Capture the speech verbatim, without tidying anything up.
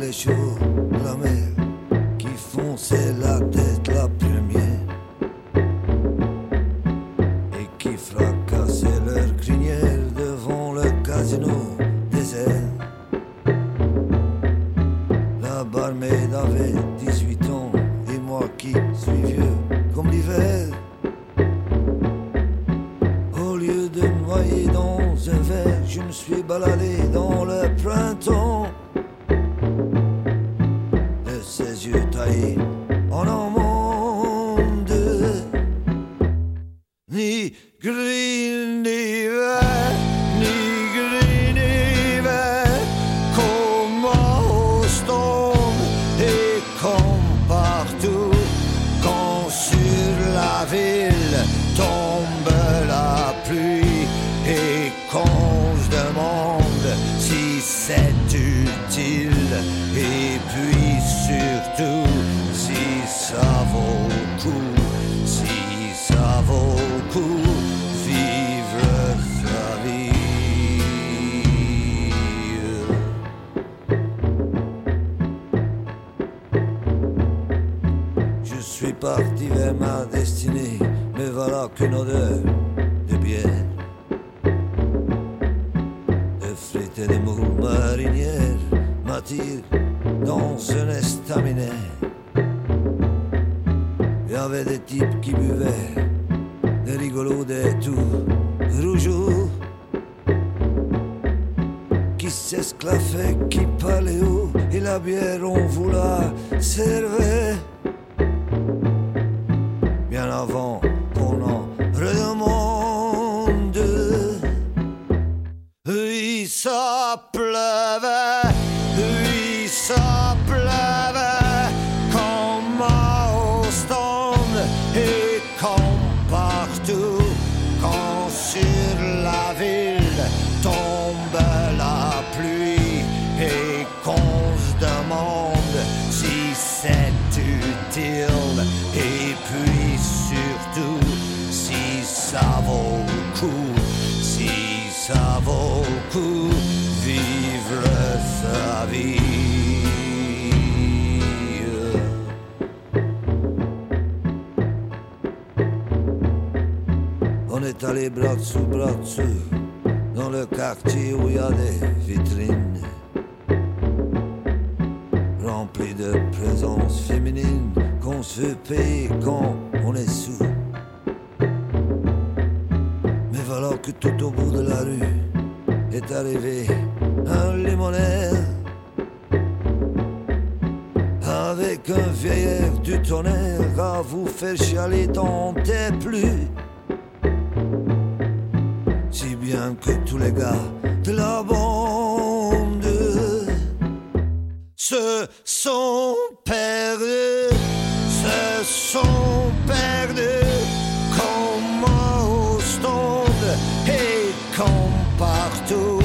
chaud, la mer qui fonçait la tête la première et qui fracassait leur crinière devant le casino désert. La barmaid avait dix-huit ans et moi qui suis vieux comme l'hiver. Au lieu de me noyer dans un verre, je me suis baladé dans le printemps. De ses yeux taillés en amande, ni gris ni vert, ni gris ni vert, comme au stone et comme partout. Quand sur la ville tombe la pluie et quand je demande si c'est utile et puis surtout si ça vaut le coup, si ça vaut le coup, vivre sa vie. Je suis parti vers ma destinée, mais voilà qu'une odeur de bière, de frites et de moules marinières m'attire dans un estaminet. Il y avait des types qui buvaient, des rigolos, des tout rougeaux, qui s'esclaffaient, qui parlaient haut, et la bière on vous la servait bien avant qu'on en redemande. Oui, ça pleuvait, oui, ça pleuvait, comme à Ostende et comme partout. Quand sur la ville tombe la pluie et qu'on se demande si c'est utile et puis surtout si ça vaut le coup, si ça vaut le coup, vivre sa vie. On est allé bras dessous, bras dessous dans le quartier où il y a des vitrines remplies de présences féminines qu'on se fait payer quand on est sous. Mais voilà que tout au bout de la rue est arrivé un limonaire avec un vieil air du tonnerre à vous faire chialer tant et plus. Si bien que tous les gars de la bande se sont perdus, se sont perdus comme au stand et comme partout.